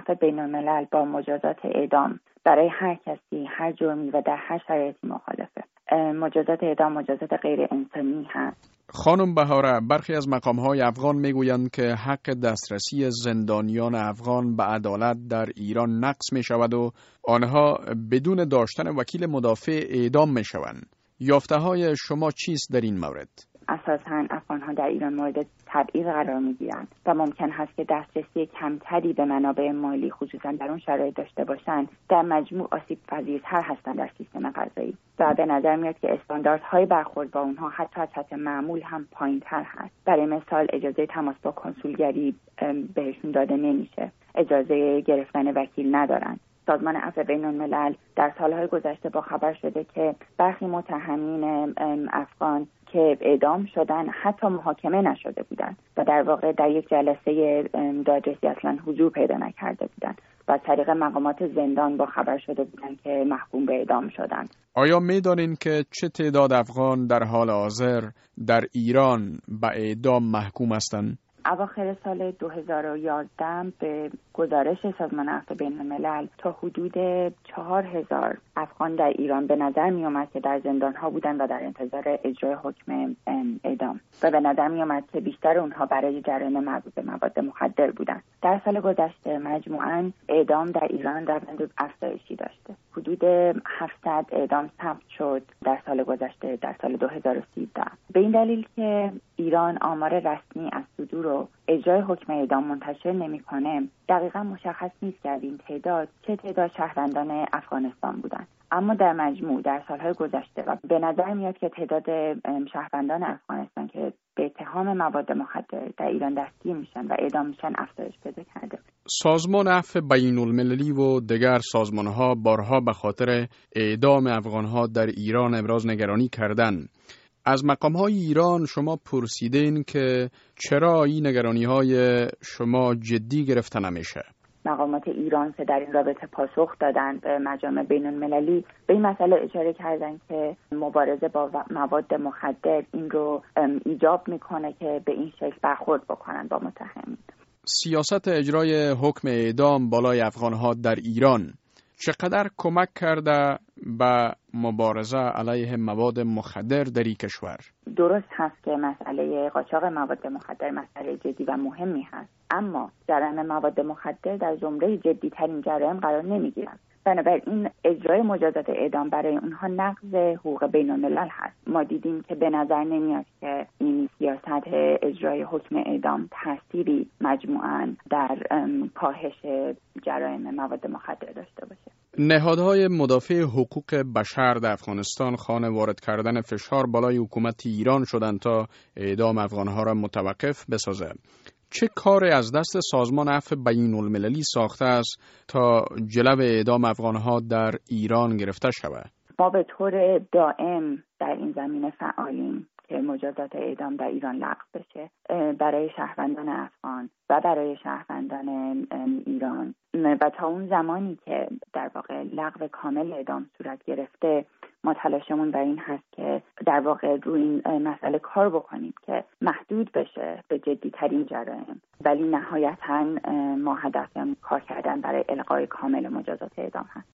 عفو بین‌الملل با مجازات اعدام برای هر کسی، هر جرمی و در هر شرایطی مخالفه. مجازات اعدام مجازات غیر انسانی هست. خانم بهاره، برخی از مقام‌های افغان میگویند که حق دسترسی زندانیان افغان به عدالت در ایران نقض می‌شود و آنها بدون داشتن وکیل مدافع اعدام می‌شوند. یافته‌های شما چیست در این مورد؟ اساساً افغان‌ها در ایران مورد تبعیض قرار می‌گیرند و ممکن هست که دسترسی کمتری به منابع مالی خصوصاً در اون شرایط داشته باشند. در مجموع آسیب پذیرتر هستند در سیستم قضایی و به نظر میاد که استانداردهای برخورد با اونها حتی از سطح معمول هم پایین‌تر هست. برای مثال اجازه تماس با کنسولگری بهشون داده نمیشه، اجازه گرفتن وکیل ندارند. سازمان عفو بین‌الملل در سالهای گذشته با خبر شده که برخی متهمین افغان که اعدام شدن حتی محاکمه نشده بودند و در واقع در یک جلسه دادرسی اصلا حضور پیدا نکرده بودند و از طریق مقامات زندان با خبر شده بودند که محکوم به اعدام شدند. آیا می‌دانید که چه تعداد افغان در حال حاضر در ایران به اعدام محکوم هستند؟ اواخر سال 2011 به گزارش سازمان عفو بین‌الملل تا حدود 4000 افغان در ایران به نظر می آمد که در زندان‌ها بودند و در انتظار اجرای حکم اعدام و به نظر می آمد که بیشتر اونها برای جرایم مربوط به مواد مخدر بودند. در سال گذشته مجموعاً اعدام در ایران روند افزایشی داشته. حدود 700 اعدام ثبت شد در سال گذشته، در سال 2013. به این دلیل که ایران آمار رسمی از صدور و اجرای حکم اعدام منتشر نمی‌کنه، دقیقاً مشخص نیست که این تعداد چه تعداد شهروندان افغانستان بودند. اما در مجموع در سالهای گذشته و به نظر میاد که تعداد شهروندان افغانستان که به اتهام مواد مخدر در ایران دستگیر میشن و اعدام میشن افزایش پیدا کرده. سازمان عفو بین‌المللی و دیگر سازمان‌ها بارها به خاطر اعدام افغان‌ها در ایران ابراز نگرانی کردند. از مقام‌های ایران شما پرسیدین که چرا این نگرانی‌های شما جدی گرفته نمیشه؟ مقامات ایران که در این رابطه پاسخ دادند به مجامع بین‌المللی به این مسئله اشاره کردند که مبارزه با مواد مخدر این رو ایجاب میکنه که به این شکل برخورد بکنن با متهمین. سیاست اجرای حکم اعدام بالای افغان‌ها در ایران چقدر کمک کرده به مبارزه علیه مواد مخدر در این کشور؟ درست هست که مسئله قاچاق مواد مخدر مسئله جدی و مهمی هست، اما جرایم مواد مخدر در زمره جدی‌ترین جرایم قرار نمی‌گیرند. بنابراین اجرای مجازات اعدام برای اونها نقض حقوق بین‌الملل هست. ما دیدیم که به نظر نمیاد که این سیاست اجرای حکم اعدام تأثیری مجموعاً در کاهش جرایم مواد مخدر داشته باشه. نهادهای مدافع حقوق بشر در افغانستان خانه وارد کردن فشار بالای حکومت ایران شدند تا اعدام افغانها را متوقف بسازه. چه کاری از دست سازمان عفو بین‌المللی ساخته است تا جلو اعدام افغانها در ایران گرفته شود؟ ما به طور دائم در این زمینه فعالیم که مجازات اعدام در ایران لغو بشه برای شهروندان افغان و برای شهروندان ایران و تا اون زمانی که در واقع لغو کامل اعدام صورت گرفته ما تلاشمون بر این هست که در واقع روی این مسئله کار بکنیم که محدود بشه به جدی‌ترین جرایم، ولی نهایتاً ما هدفمون کار کردن برای الغای کامل مجازات اعدام هست.